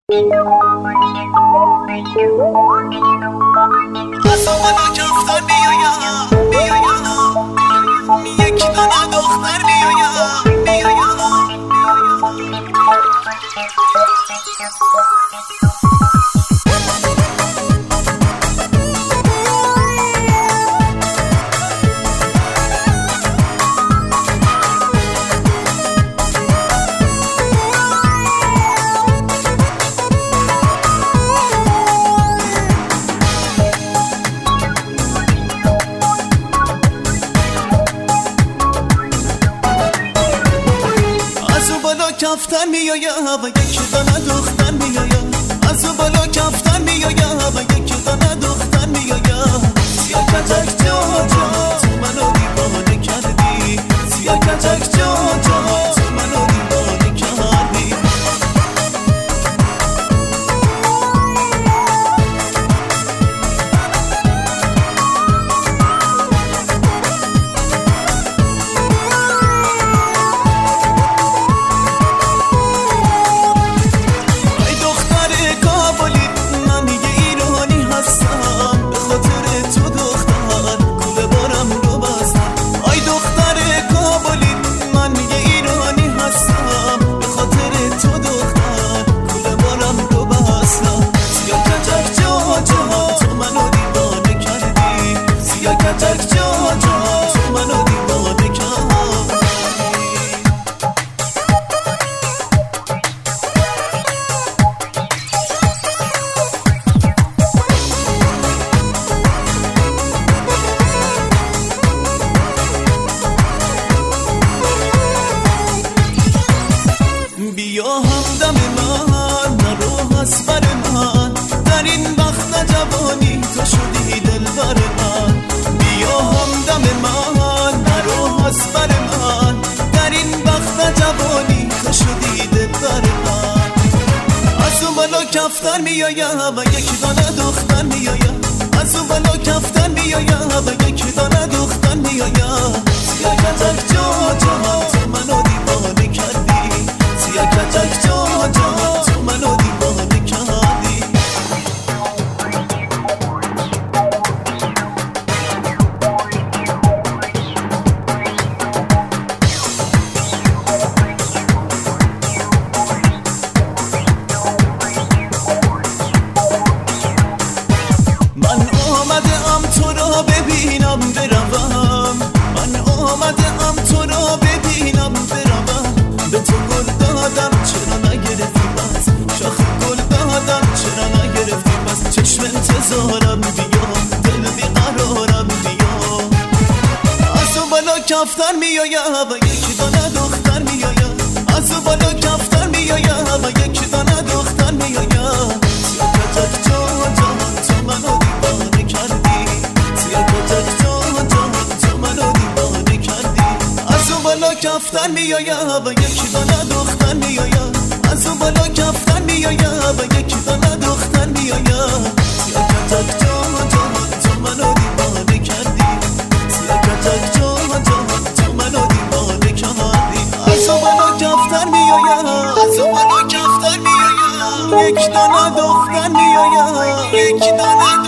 منو کفتر بیایم یک دانه دختر بیایم کفتر میایم و یک دانه دختر میایم از اون بالا کفتر میایم و یک دانه دختر میایم سیاه کتک جا جا تو منو دیوانه کردی سیاه کتک جا جا تو منو دیوانه کردی بیا همدم من نرو از بر من در این وقت جوانی تو شدی دلبر من بیا همدم من نرو از بر من در این وقت جوانی تو شدی دلبر من از اون بالا کفتر میایم و یک دانه دختر میایم از اون بالا کفتر میایم و یک دانه دختر میایم سیاه کتک جا جا تو منو دیوانه کردی سیاه کتک جا جا تو منو دیوانه کردی من آمدم تو را ببینم بروم من آمدم تو را ببینم بروم به تو گل دادم چرا نگرفتی بس شاخ گل دادم چرا نگرفتی بس چشم انتظارم بیا دل بیقرارم بیا از اون بالا کفتر میایم و یک دانه دختر میایم از اون بالا کفتر میایم و یک دانه دختر میایم سیاه کتک جا جا تو منو دیوانه کردی سیاه کتک جا جا تو منو دیوانه کردی از اون بالا کفتر میایم و یک دانه دختر میایم از اون بالا کفتر میایم و یک دانه دختر میایم سیاه کتک جا جا تو منو دیوانه کردی سیاه کتک جا جا تو منو دیوانه کردی از اون بالا کفتر میایم از اون بالا کفتر میایم یک دانه دختر میایم یک دانه